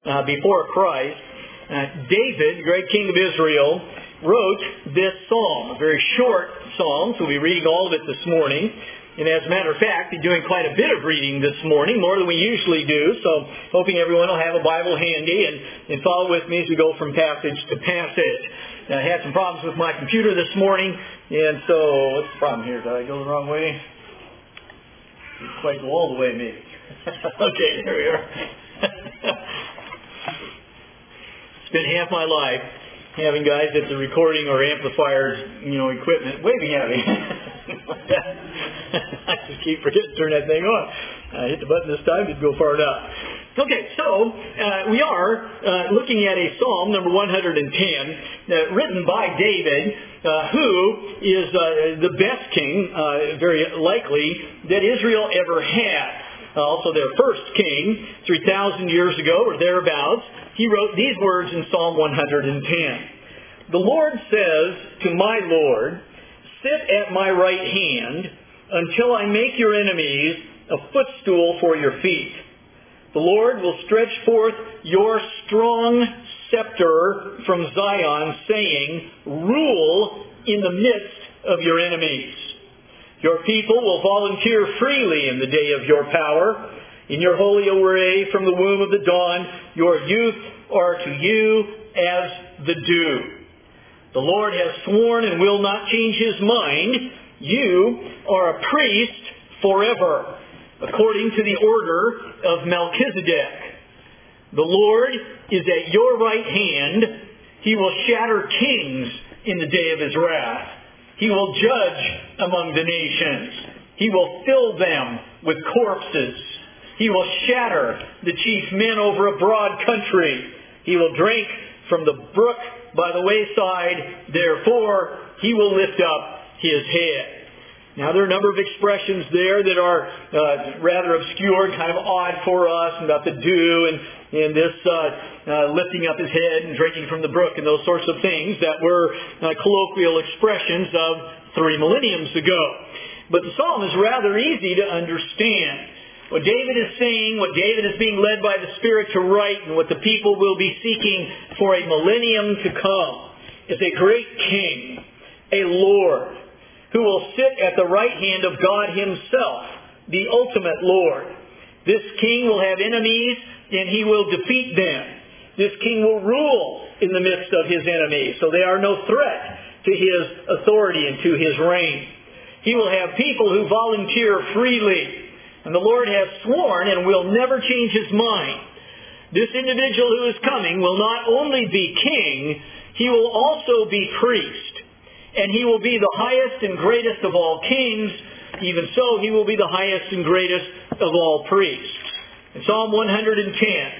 before Christ, David, the great king of Israel, wrote this psalm, a very short psalm, so we'll be reading all of it this morning. And as a matter of fact, we're doing quite a bit of reading this morning, more than we usually do, so hoping everyone will have a Bible handy and follow with me as we go from passage to passage. Now, I had some problems with my computer this morning, and so, what's the problem here? Did I go the wrong way? Didn't quite go all the way, maybe. Okay, here we are. Spent half my life having guys at the recording or amplifiers, equipment waving at me. I just keep forgetting to turn that thing on. I hit the button this time, didn't go far enough. Okay, so we are looking at a Psalm, number 110, written by David, who is the best king, very likely, that Israel ever had. Also their first king, 3,000 years ago or thereabouts. He wrote these words in Psalm 110. The Lord says to my Lord, sit at my right hand until I make your enemies a footstool for your feet. The Lord will stretch forth your strong scepter from Zion, saying, rule in the midst of your enemies. Your people will volunteer freely in the day of your power. In your holy array from the womb of the dawn, your youth are to you as the dew. The Lord has sworn and will not change his mind. You are a priest forever, according to the order of Melchizedek. The Lord is at your right hand. He will shatter kings in the day of his wrath. He will judge among the nations. He will fill them with corpses. He will shatter the chief men over a broad country. He will drink from the brook by the wayside. Therefore, he will lift up his head. Now, there are a number of expressions there that are rather obscure, kind of odd for us, about the dew and this lifting up his head and drinking from the brook and those sorts of things that were colloquial expressions of 3 millenniums ago. But the psalm is rather easy to understand. What David is saying, what David is being led by the Spirit to write, and what the people will be seeking for a millennium to come, is a great king, a Lord, who will sit at the right hand of God himself, the ultimate Lord. This king will have enemies, and he will defeat them. This king will rule in the midst of his enemies, so they are no threat to his authority and to his reign. He will have people who volunteer freely, and the Lord has sworn and will never change his mind. This individual who is coming will not only be king, he will also be priest. And he will be the highest and greatest of all kings. Even so, he will be the highest and greatest of all priests. In Psalm 110,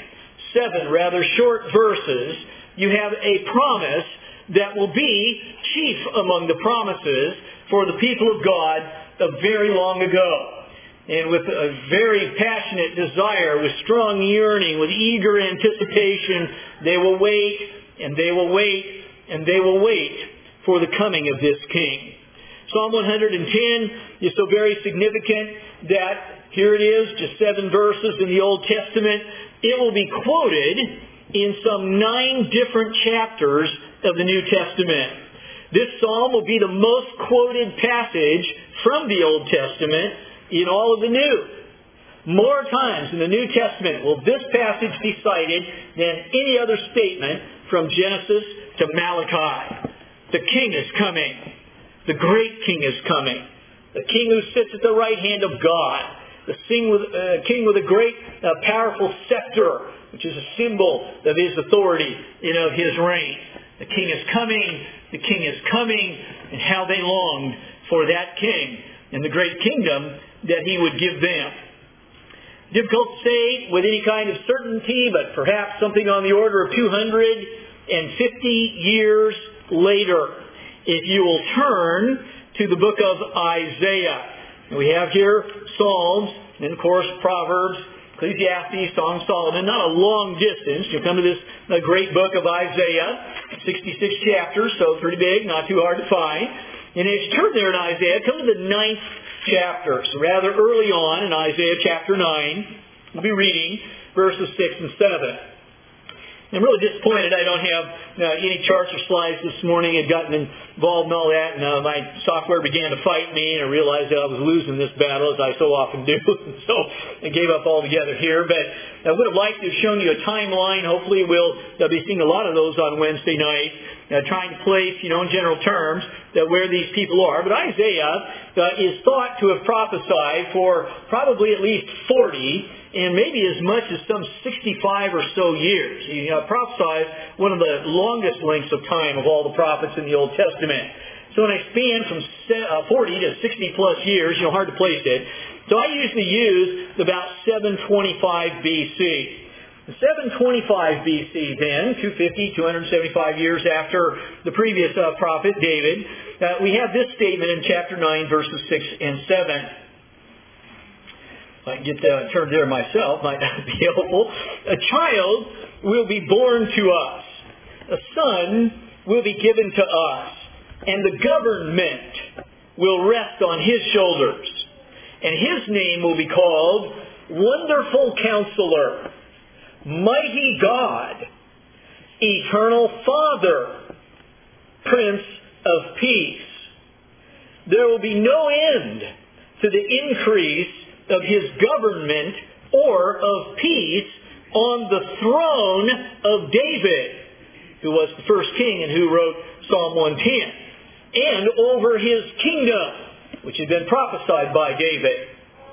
7 rather short verses, you have a promise that will be chief among the promises for the people of God of very long ago. And with a very passionate desire, with strong yearning, with eager anticipation, they will wait, and they will wait, and they will wait for the coming of this king. Psalm 110 is so very significant that here it is, just 7 verses in the Old Testament. It will be quoted in some 9 different chapters of the New Testament. This psalm will be the most quoted passage from the Old Testament in all of the New. More times in the New Testament will this passage be cited than any other statement from Genesis to Malachi. The king is coming. The great king is coming. The king who sits at the right hand of God. The king with a great, powerful scepter, which is a symbol of his authority and of his reign. The king is coming. The king is coming. And how they longed for that king and the great kingdom that he would give them. Difficult to say with any kind of certainty, but perhaps something on the order of 250 years later, if you will turn to the book of Isaiah. We have here Psalms, and of course Proverbs, Ecclesiastes, Song of Solomon. Not a long distance. You'll come to this great book of Isaiah, 66 chapters, so pretty big, not too hard to find. And as you turn there in Isaiah, come to the 9th chapter. So rather early on in Isaiah chapter 9, we'll be reading verses 6 and 7. I'm really disappointed I don't have any charts or slides this morning. I'd gotten involved in all that, and my software began to fight me, and I realized that I was losing this battle, as I so often do. So I gave up altogether here. But I would have liked to have shown you a timeline. Hopefully we'll be seeing a lot of those on Wednesday night, trying to place, in general terms, where these people are. But Isaiah is thought to have prophesied for probably at least 40 and maybe as much as some 65 or so years. He prophesied one of the longest lengths of time of all the prophets in the Old Testament. So in a span from 40 to 60 plus years, hard to place it. So I usually use about 725 BC. 725 BC then, 275 years after the previous prophet David, we have this statement in chapter 9, verses 6 and 7. I can get turned there myself, might not be helpful. A child will be born to us. A son will be given to us. And the government will rest on his shoulders. And his name will be called Wonderful Counselor, Mighty God, Eternal Father, Prince of Peace. There will be no end to the increase of his government or of peace on the throne of David, who was the first king and who wrote Psalm 110, and over his kingdom, which had been prophesied by David.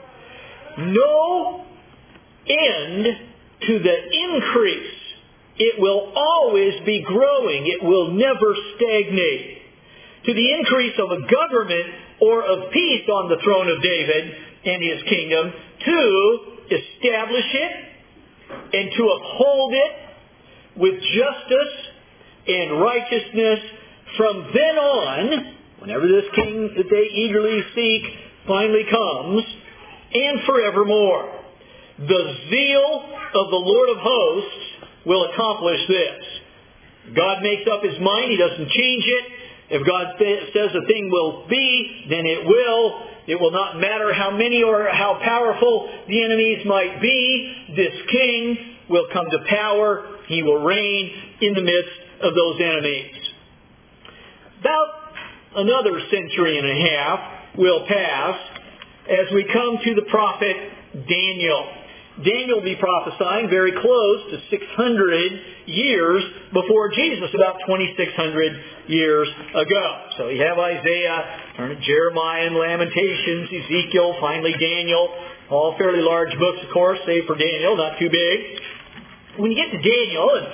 No end to the increase. It will always be growing. It will never stagnate. To the increase of a government or of peace on the throne of David and his kingdom, to establish it and to uphold it with justice and righteousness from then on, whenever this king that they eagerly seek finally comes, and forevermore. The zeal of the Lord of hosts will accomplish this. God makes up his mind. He doesn't change it. If God says a thing will be, then it will. It will not matter how many or how powerful the enemies might be. This king will come to power. He will reign in the midst of those enemies. About another century and a half will pass as we come to the prophet Daniel. Daniel will be prophesying very close to 600 years before Jesus, about 2,600 years ago. So you have Isaiah, turn to Jeremiah and Lamentations, Ezekiel, finally Daniel. All fairly large books, of course, save for Daniel, not too big. When you get to Daniel, and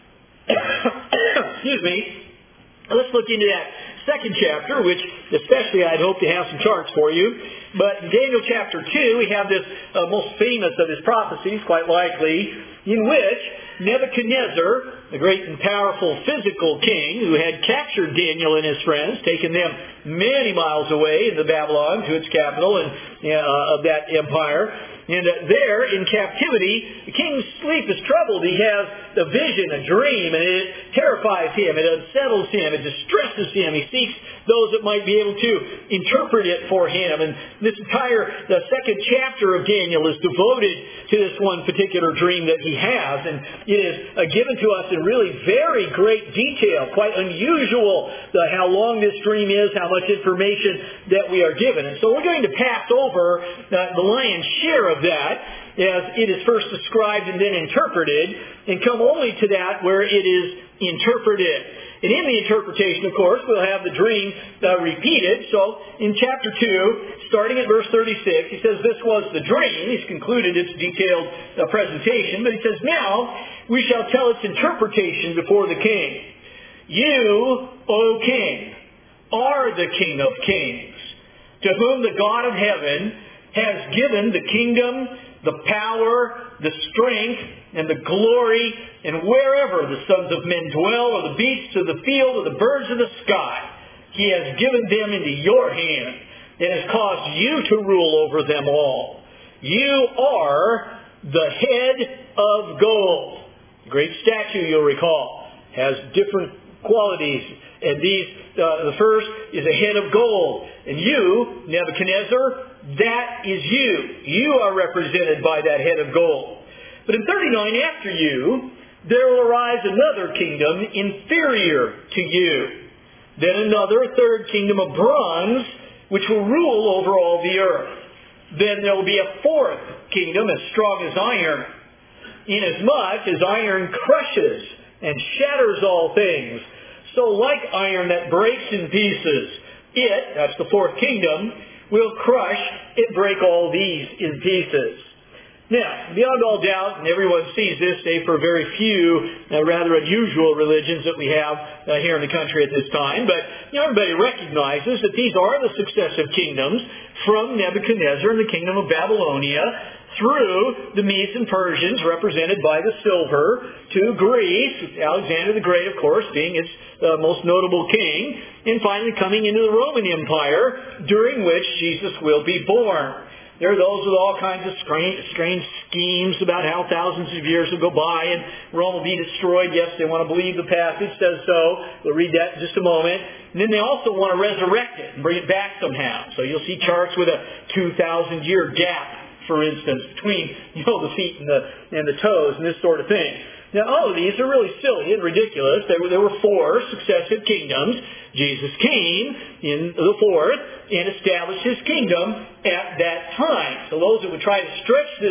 excuse me, let's look into that second chapter, which especially I'd hope to have some charts for you. But in Daniel chapter 2, we have this most famous of his prophecies, quite likely, in which Nebuchadnezzar, the great and powerful physical king who had captured Daniel and his friends, taken them many miles away into Babylon to its capital and of that empire, and there in captivity, the king's sleep is troubled. He has a vision, a dream, and it terrifies him. It unsettles him. It distresses him. He seeks those that might be able to interpret it for him. And this the second chapter of Daniel is devoted to this one particular dream that he has. And it is given to us in really very great detail, quite unusual how long this dream is, how much information that we are given. And so we're going to pass over the lion's share of that as it is first described and then interpreted, and come only to that where it is interpreted. And in the interpretation, of course, we'll have the dream repeated. So in chapter 2, starting at verse 36, he says, this was the dream. He's concluded its detailed presentation, but he says, now we shall tell its interpretation before the king. You, O king, are the King of kings, to whom the God of heaven has given the kingdom, the power, the strength, and the glory, and wherever the sons of men dwell, or the beasts of the field, or the birds of the sky, he has given them into your hand, and has caused you to rule over them all. You are the head of gold. The great statue, you'll recall, has different qualities, and these, the first is a head of gold. And you, Nebuchadnezzar, that is you. You are represented by that head of gold. But in 39 after you, there will arise another kingdom inferior to you. Then another, third kingdom of bronze, which will rule over all the earth. Then there will be a fourth kingdom as strong as iron, inasmuch as iron crushes and shatters all things. So like iron that breaks in pieces, it, that's the fourth kingdom, will crush and break all these in pieces. Now, beyond all doubt, and everyone sees this, save for very few rather unusual religions that we have here in the country at this time, but everybody recognizes that these are the successive kingdoms from Nebuchadnezzar and the kingdom of Babylonia through the Medes and Persians, represented by the silver, to Greece, Alexander the Great, of course, being its most notable king, and finally coming into the Roman Empire, during which Jesus will be born. There are those with all kinds of strange schemes about how thousands of years will go by and Rome will be destroyed. Yes, they want to believe the passage says so. We'll read that in just a moment. And then they also want to resurrect it and bring it back somehow. So you'll see charts with a 2,000-year gap, for instance, between the feet and the toes and this sort of thing. Now, all of these are really silly and ridiculous. There were four successive kingdoms. Jesus came in the fourth and established His kingdom at that time. So those that would try to stretch this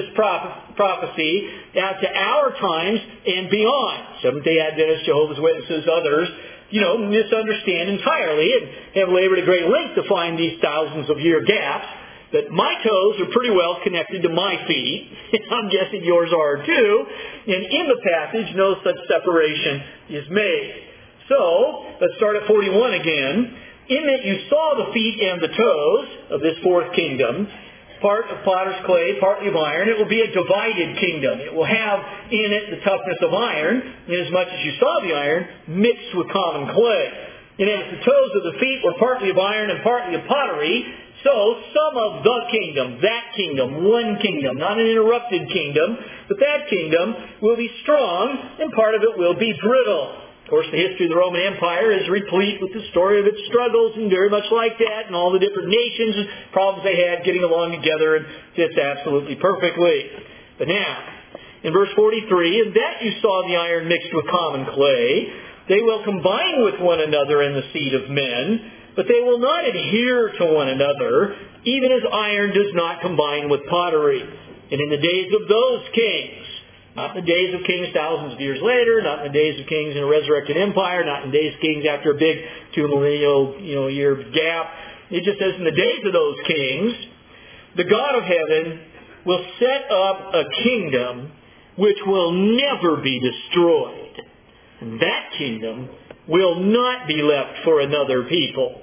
prophecy out to our times and beyond, Seventh-day Adventists, Jehovah's Witnesses, others, misunderstand entirely and have labored at great length to find these thousands of year gaps. But my toes are pretty well connected to my feet. I'm guessing yours are too. And in the passage, no such separation is made. So, let's start at 41 again. In that you saw the feet and the toes of this fourth kingdom, part of potter's clay, partly of iron, it will be a divided kingdom. It will have in it the toughness of iron, inasmuch as you saw the iron mixed with common clay. And as the toes of the feet were partly of iron and partly of pottery, so some of the kingdom, that kingdom, one kingdom, not an interrupted kingdom, but that kingdom will be strong and part of it will be brittle. Of course, the history of the Roman Empire is replete with the story of its struggles and very much like that, and all the different nations and problems they had getting along together, and fits absolutely perfectly. But now, in verse 43, and that you saw the iron mixed with common clay, they will combine with one another in the seed of men, but they will not adhere to one another, even as iron does not combine with pottery. And in the days of those kings, not in the days of kings thousands of years later, not in the days of kings in a resurrected empire, not in the days of kings after a big 2 millennial year gap. It just says in the days of those kings, the God of heaven will set up a kingdom which will never be destroyed. And that kingdom will not be left for another people.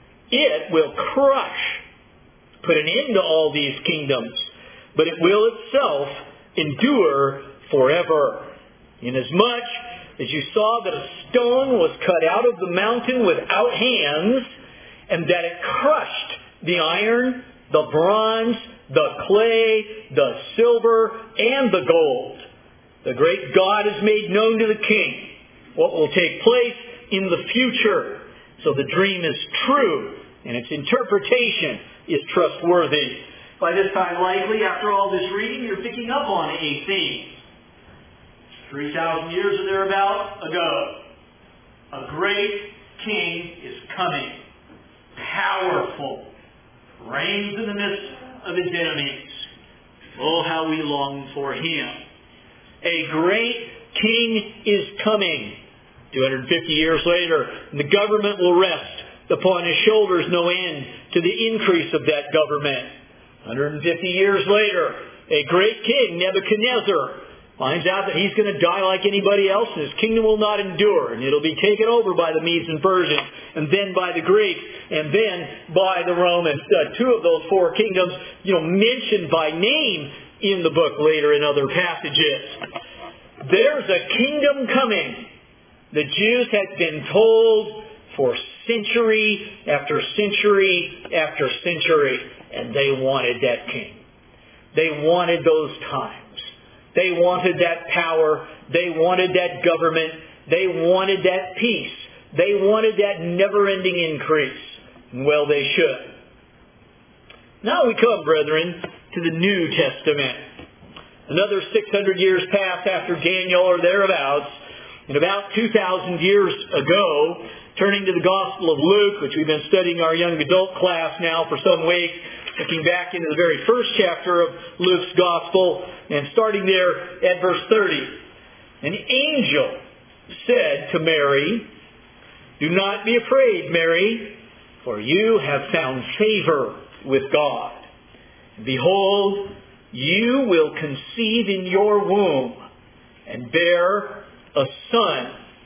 It will crush, put an end to all these kingdoms, but it will itself endure forever. Inasmuch as you saw that a stone was cut out of the mountain without hands, and that it crushed the iron, the bronze, the clay, the silver, and the gold. The great God has made known to the king what will take place in the future. So the dream is true, and its interpretation is trustworthy. By this time, likely, after all this reading, you're picking up on a theme. 3,000 years or thereabout ago, a great king is coming, powerful, reigns in the midst of his enemies. Oh, how we long for him. A great king is coming. 250 years later, the government will rest upon his shoulders no end to the increase of that government. 150 years later, a great king, Nebuchadnezzar, finds out that he's going to die like anybody else, and his kingdom will not endure, and it'll be taken over by the Medes and Persians, and then by the Greeks, and then by the Romans. Two of those four kingdoms, mentioned by name in the book later in other passages. There's a kingdom coming. The Jews had been told for century after century after century, and they wanted that king. They wanted those times. They wanted that power. They wanted that government. They wanted that peace. They wanted that never-ending increase. Well, they should. Now we come, brethren, to the New Testament. Another 600 years passed after Daniel or thereabouts. And about 2,000 years ago, turning to the Gospel of Luke, which we've been studying our young adult class now for some weeks, looking back into the very first chapter of Luke's Gospel, and starting there at verse 30. An angel said to Mary, "Do not be afraid, Mary, for you have found favor with God. Behold, you will conceive in your womb and bear a son.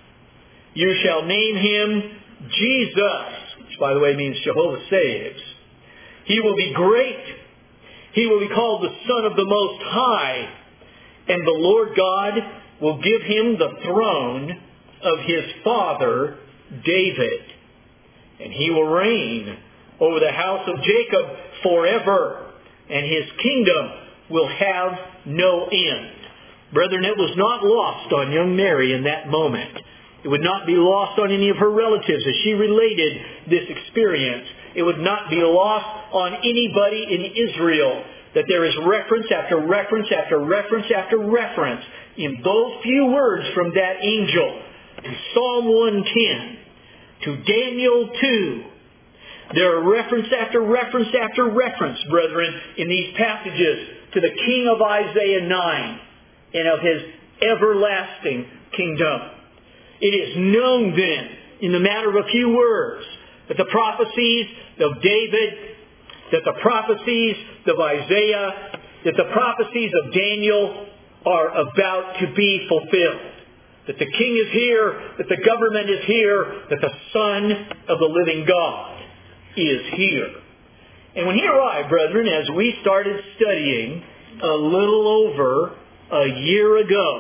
You shall name him Jesus," which by the way means Jehovah saves. "He will be great. He will be called the Son of the Most High, and the Lord God will give him the throne of his father David. And he will reign over the house of Jacob forever, and his kingdom will have no end." Brethren, it was not lost on young Mary in that moment. It would not be lost on any of her relatives as she related this experience. It would not be lost on anybody in Israel that there is reference after reference after reference after reference in those few words from that angel to Psalm 110, to Daniel 2. There are reference after reference after reference, brethren, in these passages to the king of Isaiah 9 and of his everlasting kingdom. It is known then, in the matter of a few words, that the prophecies of David, that the prophecies of Isaiah, that the prophecies of Daniel are about to be fulfilled. That the king is here, that the government is here, that the Son of the living God is here. And when he arrived, brethren, as we started studying a little over a year ago,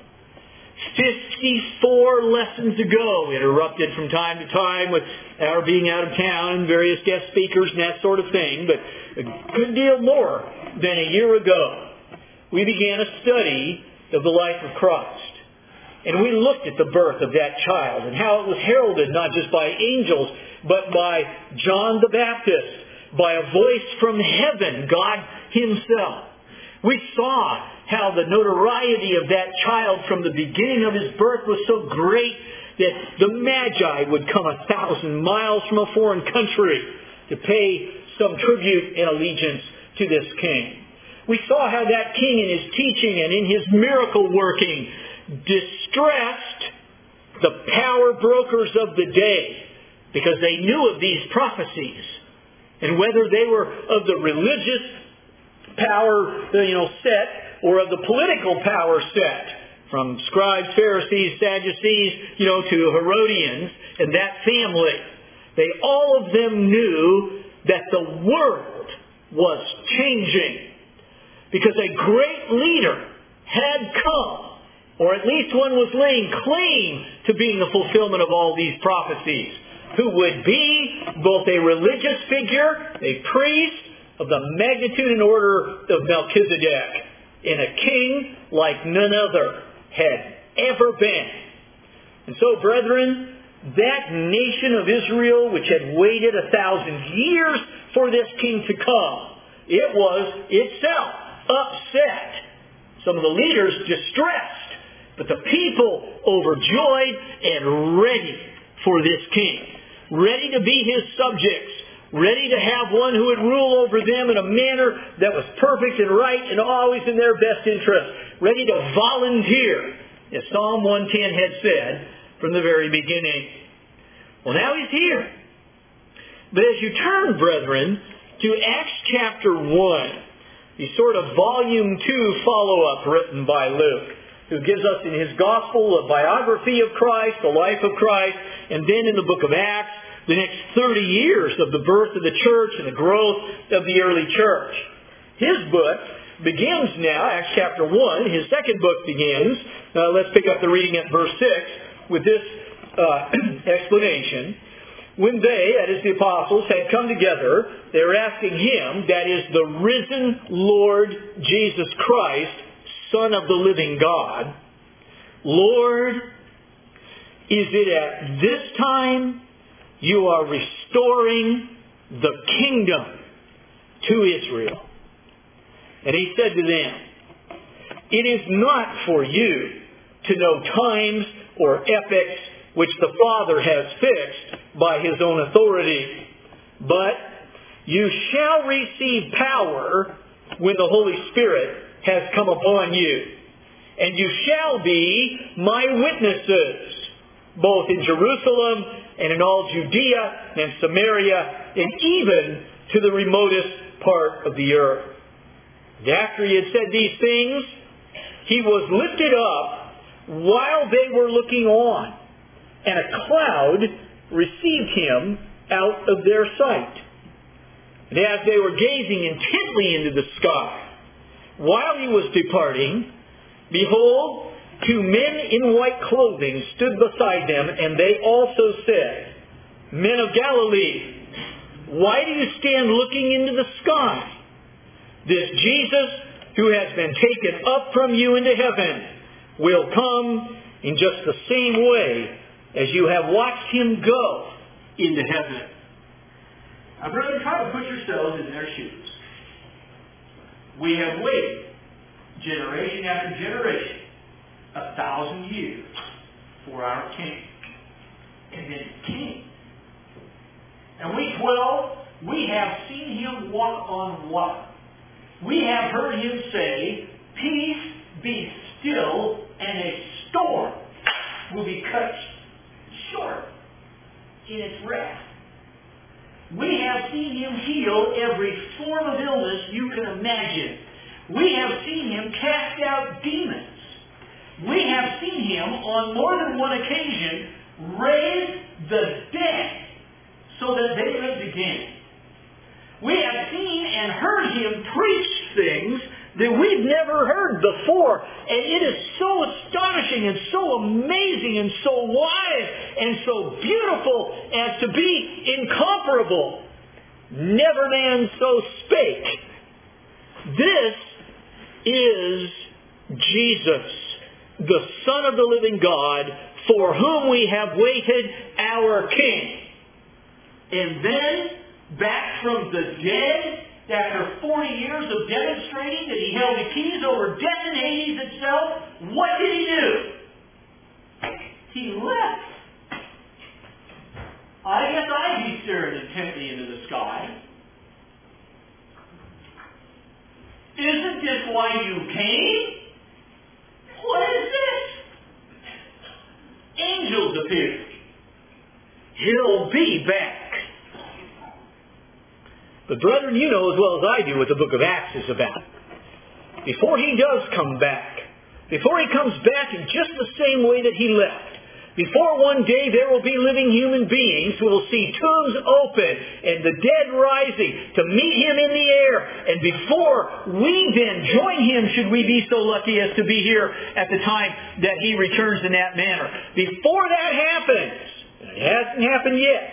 54 lessons ago, interrupted from time to time with our being out of town and various guest speakers and that sort of thing, but a good deal more than a year ago, we began a study of the life of Christ. And we looked at the birth of that child and how it was heralded not just by angels, but by John the Baptist, by a voice from heaven, God himself. We saw how the notoriety of that child from the beginning of his birth was so great that the Magi would come 1,000 miles from a foreign country to pay some tribute and allegiance to this king. We saw how that king in his teaching and in his miracle working distressed the power brokers of the day because they knew of these prophecies. And whether they were of the religious power, set, or of the political power set, from scribes, Pharisees, Sadducees, to Herodians and that family, they all of them knew that the world was changing because a great leader had come, or at least one was laying claim to being the fulfillment of all these prophecies, who would be both a religious figure, a priest of the magnitude and order of Melchizedek, and a king like none other had ever been. And so, brethren, that nation of Israel, which had waited 1,000 years for this king to come, it was itself upset. Some of the leaders distressed, but the people overjoyed and ready for this king, ready to be his subjects, ready to have one who would rule over them in a manner that was perfect and right and always in their best interest, ready to volunteer, as Psalm 110 had said from the very beginning. Well, now he's here. But as you turn, brethren, to Acts chapter 1, the sort of volume 2 follow-up written by Luke, who gives us in his gospel a biography of Christ, the life of Christ, and then in the book of Acts, the next 30 years of the birth of the church and the growth of the early church. His book begins now, Acts chapter 1. His second book begins. Let's pick up the reading at verse 6 with this explanation. When they, that is the apostles, had come together, they were asking him, that is the risen Lord Jesus Christ, Son of the living God, Lord, is it at this time you are restoring the kingdom to Israel? And he said to them, It is not for you to know times or epochs which the Father has fixed by His own authority. But you shall receive power when the Holy Spirit has come upon you. And you shall be my witnesses, both in Jerusalem and in all Judea and Samaria, and even to the remotest part of the earth. And after He had said these things, He was lifted up while they were looking on, and a cloud received Him out of their sight. And as they were gazing intently into the sky, while He was departing, behold, 2 men in white clothing stood beside them, and they also said, Men of Galilee, why do you stand looking into the sky? This Jesus, who has been taken up from you into heaven, will come in just the same way as you have watched Him go into heaven. Now, brethren, try to put yourselves in their shoes. We have waited generation after generation, 1,000 years, for our King. And then He came. And we 12, we have seen Him walk on water. We have heard Him say, Peace, be still, and a storm will be cut short in its wrath. We have seen Him heal every form of illness you can imagine. We have seen Him cast out demons. We have seen Him on more than one occasion raise the dead so that they lived again. We have seen and heard Him preach things that we've never heard before. And it is so astonishing and so amazing and so wise and so beautiful as to be incomparable. Never man so spake. This is Jesus, the Son of the living God, for whom we have waited, our King. And then, back from the dead, after 40 years of demonstrating that He held the keys over death and Hades itself, what did He do? He left. I guess I'd be staring intently into the sky. Isn't this why you came? What is this? Angels appeared. He'll be back. But brethren, you know as well as I do what the book of Acts is about. Before He does come back, before He comes back in just the same way that He left, before one day there will be living human beings who will see tombs open and the dead rising to meet Him in the air. And before we then join Him, should we be so lucky as to be here at the time that He returns in that manner. Before that happens, and it hasn't happened yet,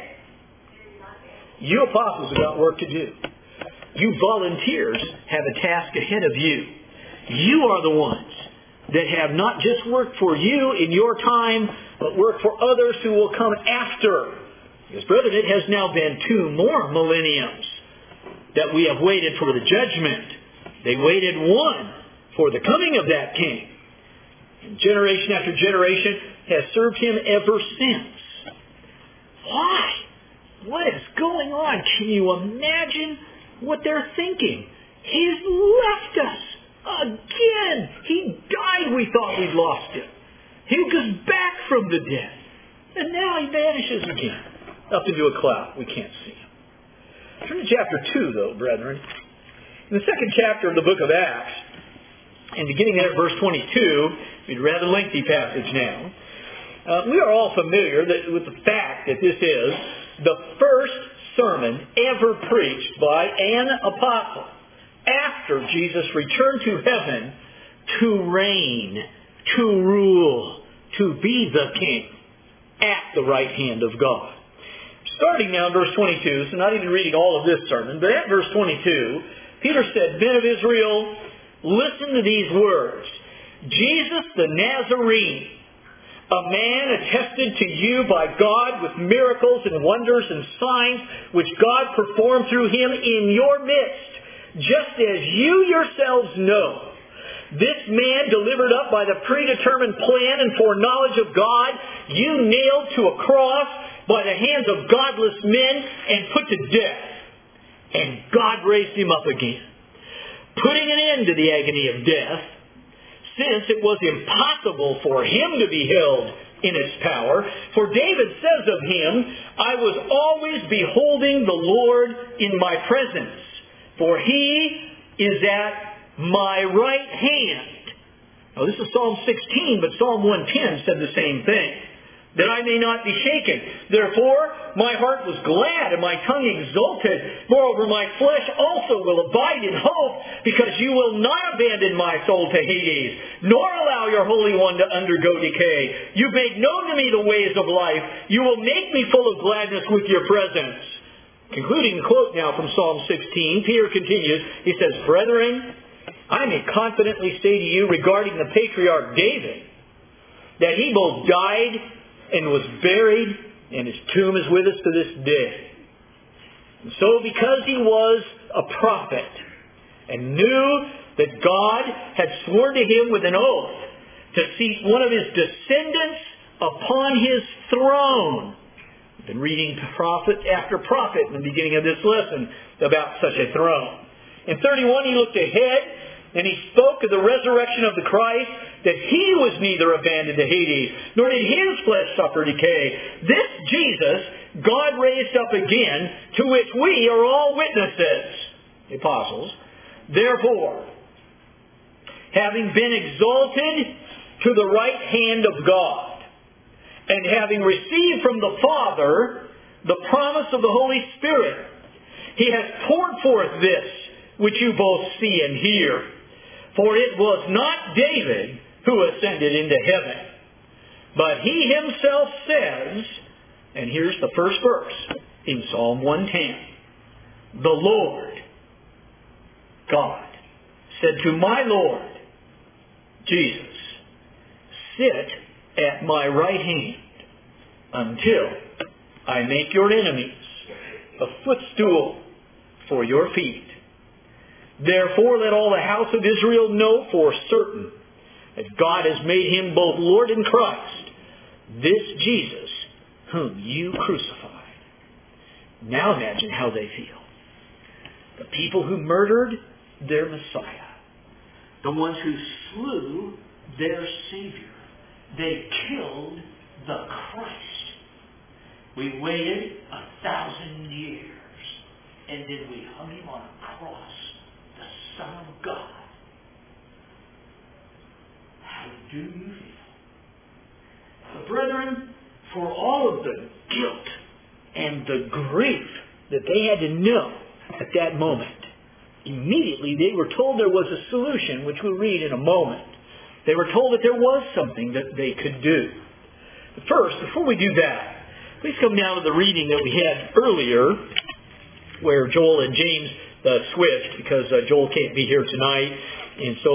you apostles have got work to do. You volunteers have a task ahead of you. You are the ones that have not just worked for you in your time, but work for others who will come after. Because, brethren, it has now been 2 more millenniums that we have waited for the judgment. They waited 1 for the coming of that King. And generation after generation has served Him ever since. Why? What is going on? Can you imagine what they're thinking? He's left us again. He died. We thought we'd lost Him. He goes back from the dead. And now He vanishes again up into a cloud. We can't see Him. Turn to chapter 2, though, brethren. In the 2nd chapter of the book of Acts, and beginning there at verse 22, it's a rather lengthy passage now. We are all familiar with the fact that this is the first sermon ever preached by an apostle after Jesus returned to heaven to reign, to rule, to be the King at the right hand of God. Starting now in verse 22, so not even reading all of this sermon, but at verse 22, Peter said, Men of Israel, listen to these words. Jesus the Nazarene, a man attested to you by God with miracles and wonders and signs which God performed through Him in your midst, just as you yourselves know. This man delivered up by the predetermined plan and foreknowledge of God, you nailed to a cross by the hands of godless men and put to death. And God raised him up again, putting an end to the agony of death, since it was impossible for him to be held in its power. For David says of him, I was always beholding the Lord in my presence, for he is at my right hand. Now this is Psalm 16, but Psalm 110 said the same thing. That I may not be shaken. Therefore, my heart was glad and my tongue exulted. Moreover, my flesh also will abide in hope, because you will not abandon my soul to Hades, nor allow your Holy One to undergo decay. You made known to me the ways of life. You will make me full of gladness with your presence. Concluding the quote now from Psalm 16, Peter continues. He says, Brethren, I may confidently say to you regarding the patriarch David, that he both died and was buried, and his tomb is with us to this day. And so because he was a prophet and knew that God had sworn to him with an oath to seat one of his descendants upon his throne. We've been reading prophet after prophet in the beginning of this lesson about such a throne. In 31, he looked ahead and he spoke of the resurrection of the Christ, that he was neither abandoned to Hades, nor did his flesh suffer decay. This Jesus God raised up again, to which we are all witnesses, the apostles. Therefore, having been exalted to the right hand of God, and having received from the Father the promise of the Holy Spirit, he has poured forth this, which you both see and hear. For it was not David who ascended into heaven, but he himself says, and here's the first verse in Psalm 110, the Lord God said to my Lord Jesus, sit at my right hand until I make your enemies a footstool for your feet. Therefore let all the house of Israel know for certain that God has made him both Lord and Christ, this Jesus whom you crucified. Now imagine how they feel. The people who murdered their Messiah. The ones who slew their Savior. They killed the Christ. We waited 1,000 years, and then we hung him on a cross. The Son of God. How do you feel? But brethren, for all of the guilt and the grief that they had to know at that moment, immediately they were told there was a solution, which we'll read in a moment. They were told that there was something that they could do. But first, before we do that, please come down to the reading that we had earlier, where Joel and James Swift, because Joel can't be here tonight, and so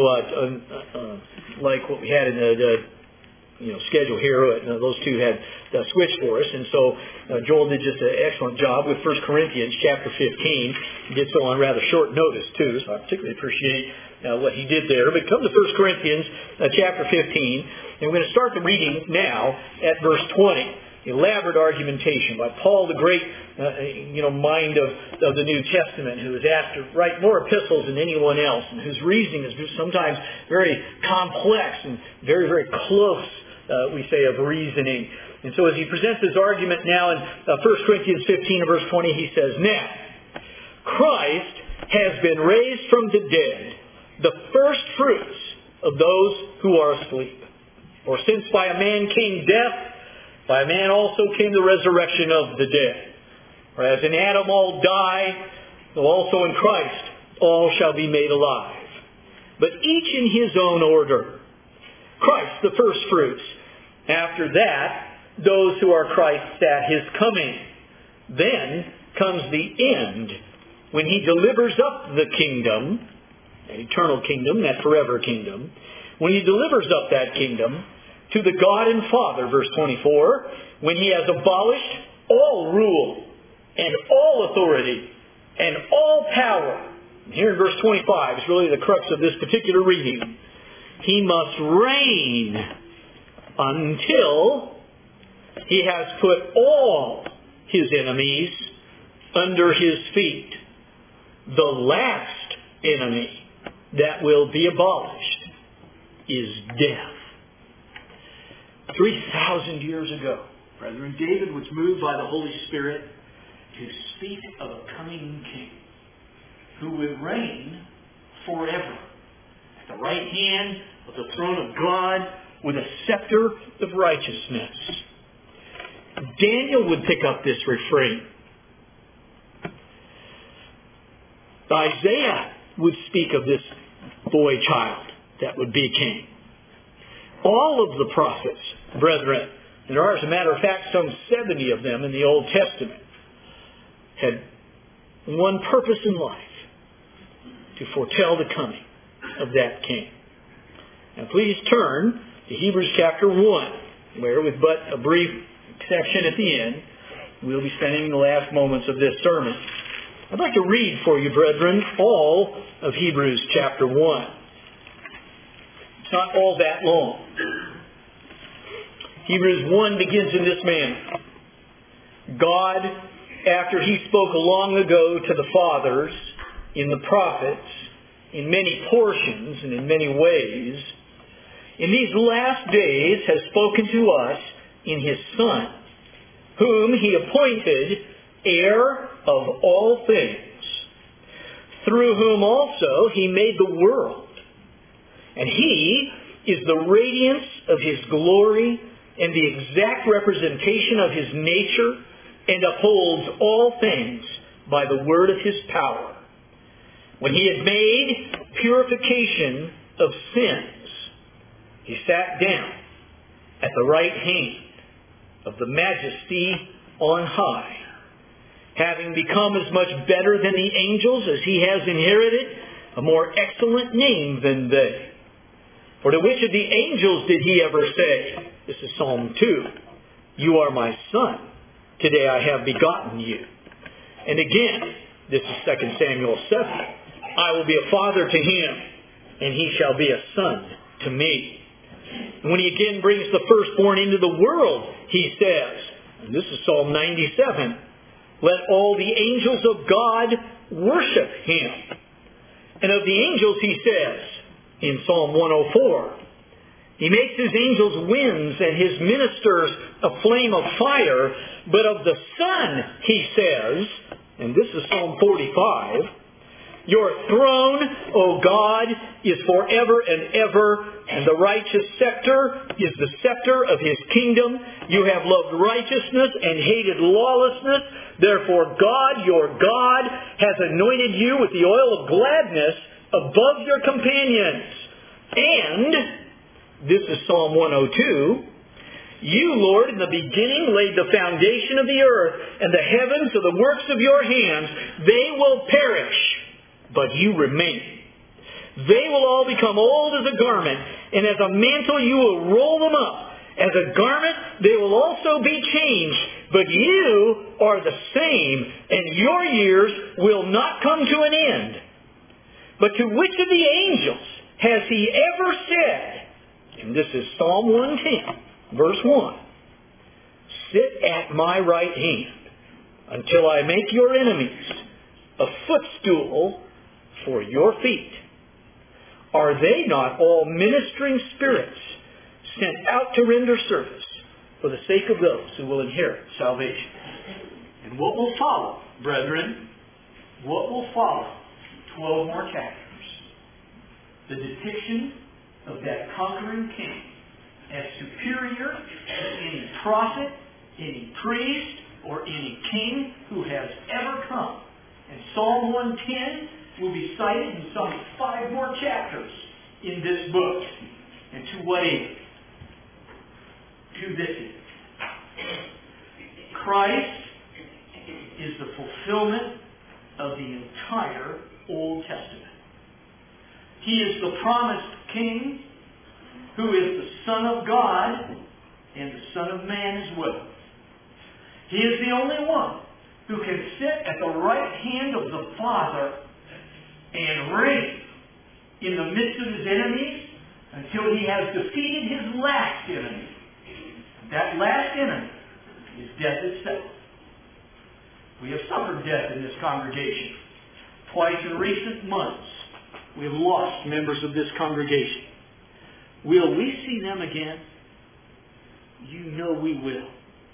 like what we had in the schedule here, those two had switched for us, and so Joel did just an excellent job with 1 Corinthians chapter 15. He did so on rather short notice too, so I particularly appreciate what he did there. But come to 1 Corinthians chapter 15, and we're going to start the reading now at verse 20. Elaborate argumentation by Paul, the great mind of the New Testament, who is asked to write more epistles than anyone else, and whose reasoning is sometimes very complex and very, very close, we say, of reasoning. And so as he presents his argument now in 1 Corinthians 15 and verse 20, he says, Now, Christ has been raised from the dead, the first fruits of those who are asleep. For since by a man came death, by a man also came the resurrection of the dead. For as in Adam all die, so also in Christ all shall be made alive. But each in his own order. Christ the first fruits. After that, those who are Christ's at his coming. Then comes the end, when he delivers up the kingdom, an eternal kingdom, that forever kingdom. When he delivers up that kingdom to the God and Father, verse 24, when he has abolished all rule and all authority and all power. And here in verse 25 is really the crux of this particular reading. he must reign until he has put all his enemies under his feet. The last enemy that will be abolished is death. 3,000 years ago, brethren, David was moved by the Holy Spirit to speak of a coming king who would reign forever at the right hand of the throne of God with a scepter of righteousness. Daniel would pick up this refrain. Isaiah would speak of this boy child that would be king. All of the prophets, brethren, and there are, as a matter of fact, some 70 of them in the Old Testament, had one purpose in life: to foretell the coming of that king. Now please turn to Hebrews chapter 1, where, with but a brief exception at the end, we'll be spending the last moments of this sermon. I'd like to read for you, brethren, all of Hebrews chapter 1. It's not all that long. Hebrews 1 begins in this manner. God, after He spoke long ago to the fathers in the prophets, in many portions and in many ways, in these last days has spoken to us in His Son, whom He appointed heir of all things, through whom also He made the world. And He is the radiance of His glory and the exact representation of His nature, and upholds all things by the word of His power. When He had made purification of sins, He sat down at the right hand of the Majesty on high, having become as much better than the angels as He has inherited a more excellent name than they. For to which of the angels did He ever say, this is Psalm 2, "You are my Son, today I have begotten you." And again, this is 2 Samuel 7, "I will be a father to him, and he shall be a son to me." And when He again brings the firstborn into the world, He says, and this is Psalm 97, "Let all the angels of God worship Him." And of the angels He says, in Psalm 104, He makes His angels winds and His ministers a flame of fire. But of the Son He says, and this is Psalm 45, "Your throne, O God, is forever and ever, and the righteous scepter is the scepter of His kingdom. You have loved righteousness and hated lawlessness. Therefore God, your God, has anointed you with the oil of gladness above your companions." And this is Psalm 102, "You, Lord, in the beginning laid the foundation of the earth, and the heavens are the works of your hands. They will perish, but you remain. They will all become old as a garment, and as a mantle you will roll them up. As a garment they will also be changed, but you are the same, and your years will not come to an end. But to which of the angels has He ever said," and this is Psalm 110, verse 1, "Sit at my right hand until I make your enemies a footstool for your feet? Are they not all ministering spirits sent out to render service for the sake of those who will inherit salvation?" And what will follow, brethren? What will follow? 12 more chapters. The depiction of that conquering king as superior to any prophet, any priest, or any king who has ever come. And Psalm 110 will be cited in some 5 more chapters in this book. And to what end? To this end. Christ is the fulfillment of the entire Old Testament. He is the promised King who is the Son of God and the Son of Man as well. He is the only one who can sit at the right hand of the Father and reign in the midst of His enemies until he has defeated his last enemy. That last enemy is death itself. We have suffered death in this congregation. Twice in recent months, we have lost members of this congregation. Will we see them again? You know we will.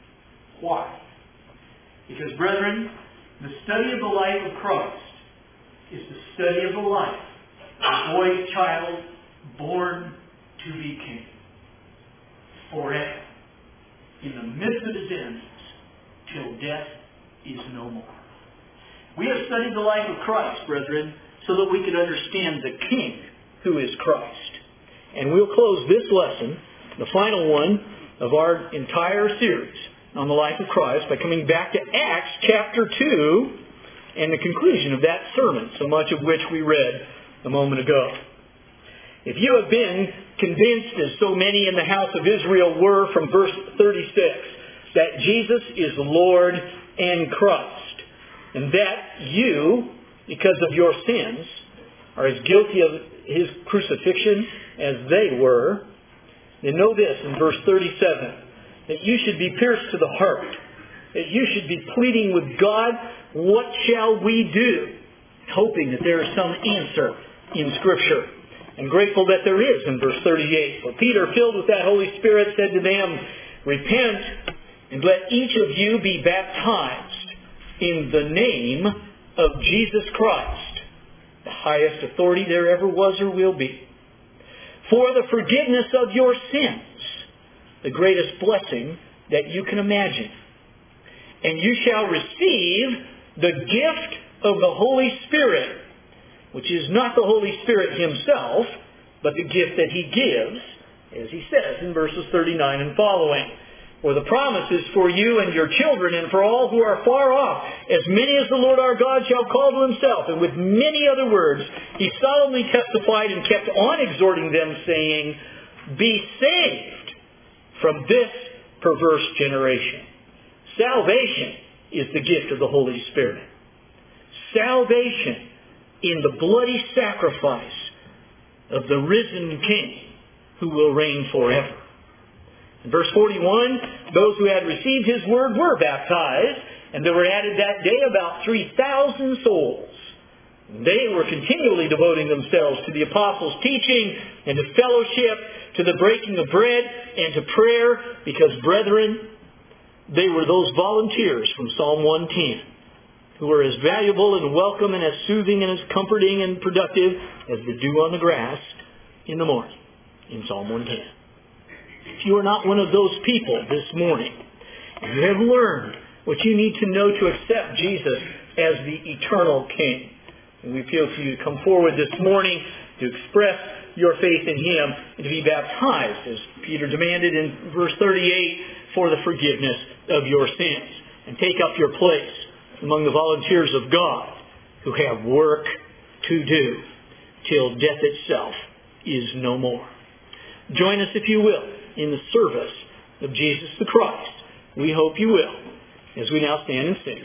Why? Because, brethren, the study of the life of Christ is the study of the life of a boy child born to be king. Forever. In the midst of his enemies, till death is no more. We have studied the life of Christ, brethren, so that we can understand the King who is Christ. And we'll close this lesson, the final one of our entire series on the life of Christ, by coming back to Acts chapter 2 and the conclusion of that sermon, so much of which we read a moment ago. If you have been convinced, as so many in the house of Israel were from verse 36, that Jesus is Lord and Christ, and that you, because of your sins, are as guilty of His crucifixion as they were, then know this in verse 37, that you should be pierced to the heart, that you should be pleading with God, what shall we do? Hoping that there is some answer in Scripture. And grateful that there is in verse 38. For Peter, filled with that Holy Spirit, said to them, repent, and let each of you be baptized in the name of Jesus Christ, the highest authority there ever was or will be, for the forgiveness of your sins, the greatest blessing that you can imagine. And you shall receive the gift of the Holy Spirit, which is not the Holy Spirit Himself, but the gift that He gives, as He says in verses 39 and following. For the promise is for you and your children and for all who are far off, as many as the Lord our God shall call to Himself. And with many other words, He solemnly testified and kept on exhorting them, saying, be saved from this perverse generation. Salvation is the gift of the Holy Spirit. Salvation in the bloody sacrifice of the risen King who will reign forever. In verse 41, those who had received His word were baptized, and there were added that day about 3,000 souls. They were continually devoting themselves to the apostles' teaching and to fellowship, to the breaking of bread and to prayer, because, brethren, they were those volunteers from Psalm 110 who are as valuable and welcome and as soothing and as comforting and productive as the dew on the grass in the morning in Psalm 110. If you are not one of those people this morning, and you have learned what you need to know to accept Jesus as the eternal King, and we appeal to you to come forward this morning to express your faith in Him and to be baptized, as Peter demanded in verse 38, for the forgiveness of your sins, and take up your place among the volunteers of God who have work to do till death itself is no more. Join us, if you will, in the service of Jesus the Christ. We hope you will, as we now stand and sing.